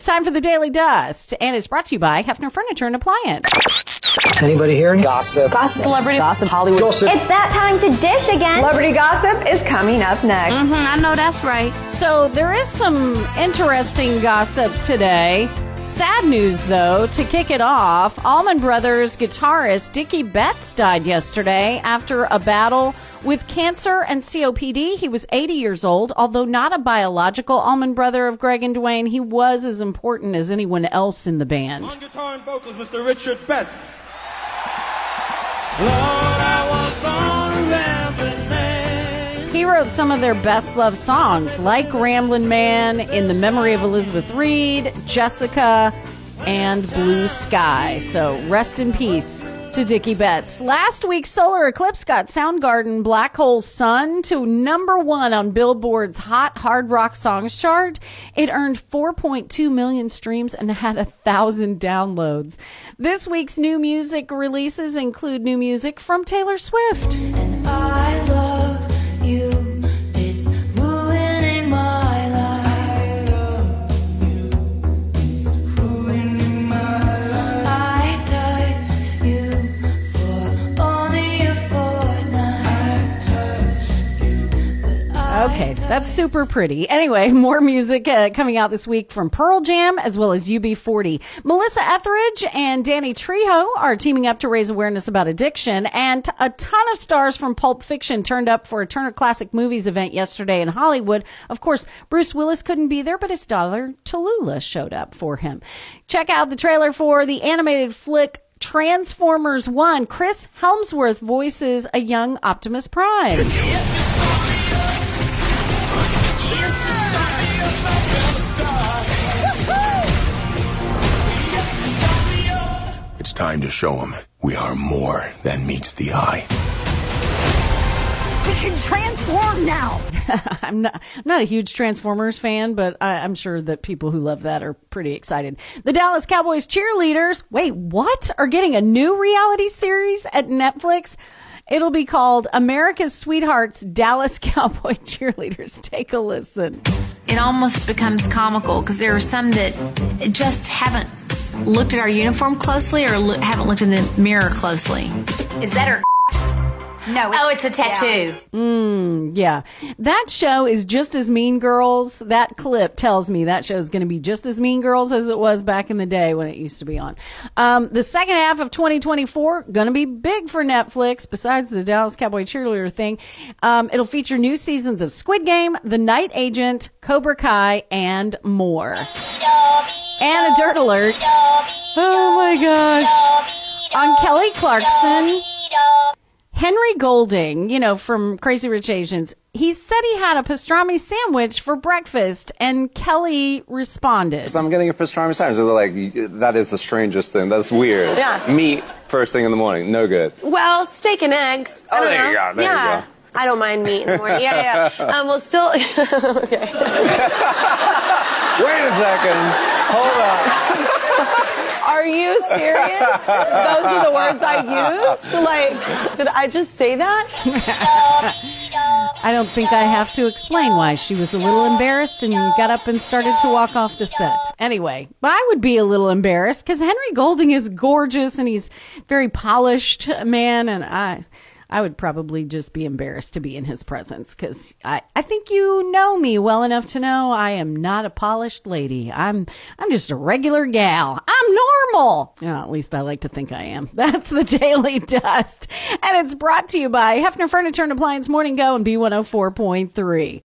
It's time for the Daily Dust, and it's brought to you by Hefner Furniture and Appliance. Anybody here? Gossip. Celebrity gossip. Hollywood gossip. It's that time to dish again. Celebrity gossip is coming up next. I know that's right. So there is some interesting gossip today. Sad news, though, to kick it off. Allman Brothers guitarist Dickie Betts died yesterday after a battle with cancer and COPD. He was 80 years old. Although not a biological Allman Brother of Greg and Dwayne, he was as important as anyone else in the band. On guitar and vocals, Mr. Richard Betts. Lord, I was born a rambling man. He wrote some of their best-loved songs, like Ramblin' Man, In the Memory of Elizabeth Reed, Jessica, and Blue Sky. So rest in peace to Dickie Betts. Last week's solar eclipse got Soundgarden Black Hole Sun to #1 on Billboard's Hot Hard Rock Songs chart. It earned 4.2 million streams and had 1,000 downloads. This week's new music releases include new music from Taylor Swift. And I love you. It's ruining my life. I love you. It's ruining my life. I text you for only a fortnight. I touched you, but I Okay, that's super pretty. Anyway, more music coming out this week from Pearl Jam as well as UB40. Melissa Etheridge and Danny Trejo are teaming up to raise awareness about addiction, and a ton of stars from Pulp Fiction turned up for a Turner Classic Movies event yesterday in Hollywood. Of course, Bruce Willis couldn't be there, but his daughter Tallulah showed up for him. Check out the trailer for the animated flick Transformers 1. Chris Helmsworth voices a young Optimus Prime. It's time to show them we are more than meets the eye. We can transform now. I'm not a huge Transformers fan, but I'm sure that people who love that are pretty excited. The Dallas Cowboys cheerleaders, wait, what? Are getting a new reality series at Netflix? It'll be called America's Sweethearts Dallas Cowboy Cheerleaders. Take a listen. It almost becomes comical because there are some that just haven't looked at our uniform closely or haven't looked in the mirror closely. Is that her? No. Oh, it's a tattoo. Yeah. That show is just as Mean Girls. That clip tells me that show is going to be just as Mean Girls as it was back in the day when it used to be on. The second half of 2024, going to be big for Netflix, besides the Dallas Cowboy cheerleader thing. It'll feature new seasons of Squid Game, The Night Agent, Cobra Kai, and more. And a dirt alert. Oh my gosh. On Kelly Clarkson, Henry Golding, from Crazy Rich Asians, he said he had a pastrami sandwich for breakfast, and Kelly responded. So I'm getting a pastrami sandwich. They're like, that is the strangest thing. That's weird. Yeah. Meat first thing in the morning, no good. Well, steak and eggs. Oh, there you go. There you go. I don't mind meat in the morning. Yeah. Well, still. Okay. Wait a second. Hold on. Are you serious? Those are the words I used? Did I just say that? I don't think I have to explain why. She was a little embarrassed and got up and started to walk off the set. Anyway, but I would be a little embarrassed because Henry Golding is gorgeous and he's very polished man, and I would probably just be embarrassed to be in his presence because I think you know me well enough to know I am not a polished lady. I'm just a regular gal. I'm normal. At least I like to think I am. That's the Daily Dust. And it's brought to you by Hefner Furniture and Appliance Morning Go and B104.3.